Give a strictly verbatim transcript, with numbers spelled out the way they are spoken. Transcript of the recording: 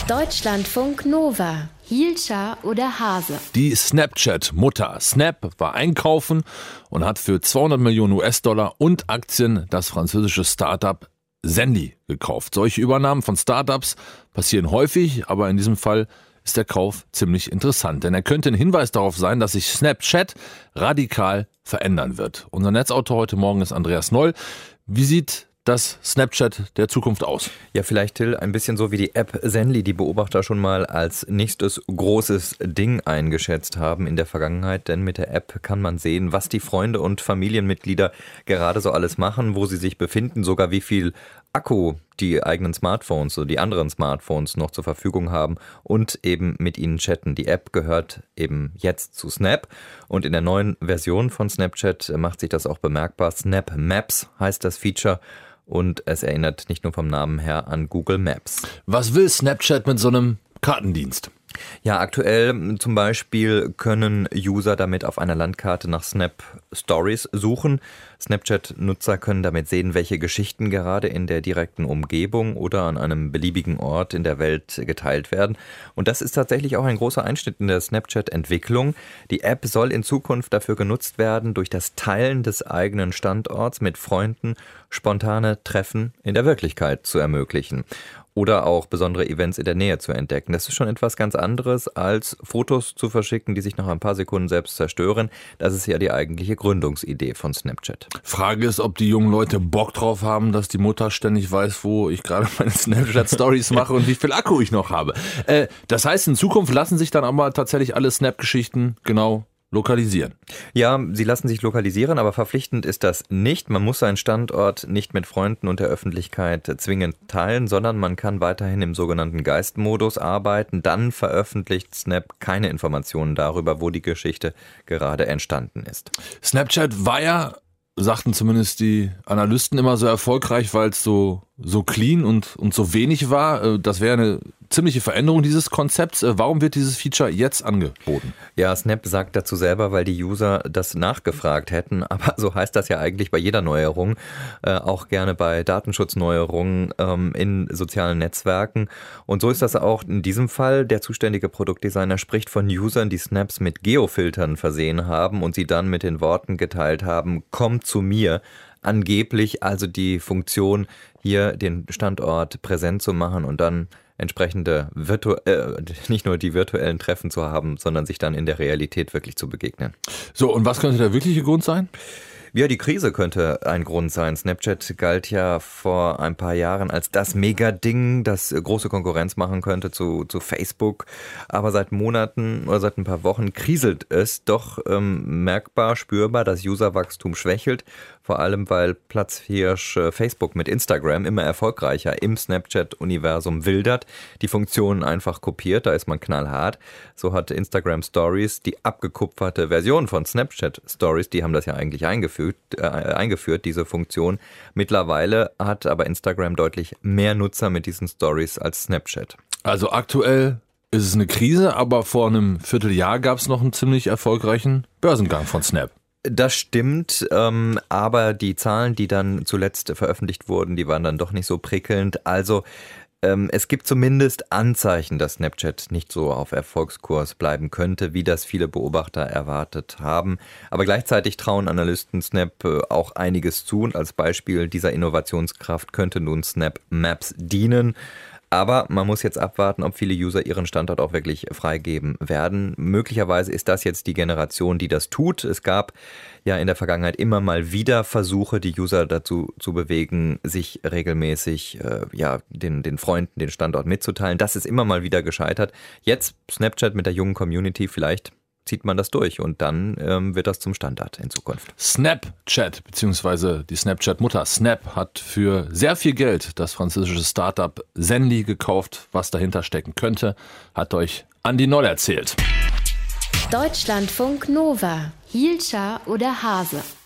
Deutschlandfunk Nova. Hielscher oder Hase? Die Snapchat-Mutter Snap war einkaufen und hat für zweihundert Millionen U S-Dollar und Aktien das französische Startup Zenly gekauft. Solche Übernahmen von Startups passieren häufig, aber in diesem Fall ist der Kauf ziemlich interessant, denn er könnte ein Hinweis darauf sein, dass sich Snapchat radikal verändern wird. Unser Netzautor heute Morgen ist Andreas Noll. Wie sieht das Snapchat der Zukunft aus? Ja, vielleicht, Till, ein bisschen so wie die App Zenly, die Beobachter schon mal als nächstes großes Ding eingeschätzt haben in der Vergangenheit. Denn mit der App kann man sehen, was die Freunde und Familienmitglieder gerade so alles machen, wo sie sich befinden, sogar wie viel Akku die eigenen Smartphones, so die anderen Smartphones noch zur Verfügung haben und eben mit ihnen chatten. Die App gehört eben jetzt zu Snap und in der neuen Version von Snapchat macht sich das auch bemerkbar. Snap Maps heißt das Feature. Und es erinnert nicht nur vom Namen her an Google Maps. Was will Snapchat mit so einem Kartendienst? Ja, aktuell zum Beispiel können User damit auf einer Landkarte nach Snap Stories suchen. Snapchat-Nutzer können damit sehen, welche Geschichten gerade in der direkten Umgebung oder an einem beliebigen Ort in der Welt geteilt werden. Und das ist tatsächlich auch ein großer Einschnitt in der Snapchat-Entwicklung. Die App soll in Zukunft dafür genutzt werden, durch das Teilen des eigenen Standorts mit Freunden spontane Treffen in der Wirklichkeit zu ermöglichen. Oder auch besondere Events in der Nähe zu entdecken. Das ist schon etwas ganz anderes, als Fotos zu verschicken, die sich nach ein paar Sekunden selbst zerstören. Das ist ja die eigentliche Gründungsidee von Snapchat. Frage ist, ob die jungen Leute Bock drauf haben, dass die Mutter ständig weiß, wo ich gerade meine Snapchat-Stories mache und wie viel Akku ich noch habe. Äh, das heißt, in Zukunft lassen sich dann aber tatsächlich alle Snap-Geschichten genau lokalisieren. Ja, sie lassen sich lokalisieren, aber verpflichtend ist das nicht. Man muss seinen Standort nicht mit Freunden und der Öffentlichkeit zwingend teilen, sondern man kann weiterhin im sogenannten Geistmodus arbeiten. Dann veröffentlicht Snap keine Informationen darüber, wo die Geschichte gerade entstanden ist. Snapchat war ja, sagten zumindest die Analysten, immer so erfolgreich, weil es so, so clean und, und so wenig war. Das wäre eine ziemliche Veränderung dieses Konzepts. Warum wird dieses Feature jetzt angeboten? Ja, Snap sagt dazu selber, weil die User das nachgefragt hätten. Aber so heißt das ja eigentlich bei jeder Neuerung, äh, auch gerne bei Datenschutzneuerungen ähm, in sozialen Netzwerken. Und so ist das auch in diesem Fall. Der zuständige Produktdesigner spricht von Usern, die Snaps mit Geofiltern versehen haben und sie dann mit den Worten geteilt haben: Komm zu mir. Angeblich also die Funktion, hier den Standort präsent zu machen und dann entsprechende virtu- äh, nicht nur die virtuellen Treffen zu haben, sondern sich dann in der Realität wirklich zu begegnen. So, und was könnte der wirkliche Grund sein? Ja, die Krise könnte ein Grund sein. Snapchat galt ja vor ein paar Jahren als das Mega-Ding, das große Konkurrenz machen könnte zu, zu Facebook. Aber seit Monaten oder seit ein paar Wochen kriselt es doch ähm, merkbar, spürbar, das Userwachstum schwächelt. Vor allem, weil Platzhirsch Facebook mit Instagram immer erfolgreicher im Snapchat-Universum wildert, die Funktionen einfach kopiert, da ist man knallhart. So hat Instagram Stories, die abgekupferte Version von Snapchat Stories, die haben das ja eigentlich eingeführt, äh, eingeführt, diese Funktion. Mittlerweile hat aber Instagram deutlich mehr Nutzer mit diesen Stories als Snapchat. Also aktuell ist es eine Krise, aber vor einem Vierteljahr gab es noch einen ziemlich erfolgreichen Börsengang von Snap. Das stimmt, ähm, aber die Zahlen, die dann zuletzt veröffentlicht wurden, die waren dann doch nicht so prickelnd. Also ähm, es gibt zumindest Anzeichen, dass Snapchat nicht so auf Erfolgskurs bleiben könnte, wie das viele Beobachter erwartet haben. Aber gleichzeitig trauen Analysten Snap äh, auch einiges zu. Und als Beispiel dieser Innovationskraft könnte nun Snap Maps dienen. Aber man muss jetzt abwarten, ob viele User ihren Standort auch wirklich freigeben werden. Möglicherweise ist das jetzt die Generation, die das tut. Es gab ja in der Vergangenheit immer mal wieder Versuche, die User dazu zu bewegen, sich regelmäßig äh, ja den, den Freunden den Standort mitzuteilen. Das ist immer mal wieder gescheitert. Jetzt Snapchat mit der jungen Community, vielleicht zieht man das durch und dann ähm, wird das zum Standard in Zukunft. Snapchat bzw. die Snapchat-Mutter Snap hat für sehr viel Geld das französische Startup Zenly gekauft. Was dahinter stecken könnte, hat euch Andi Noll erzählt. Deutschlandfunk Nova. Hielscher oder Hase?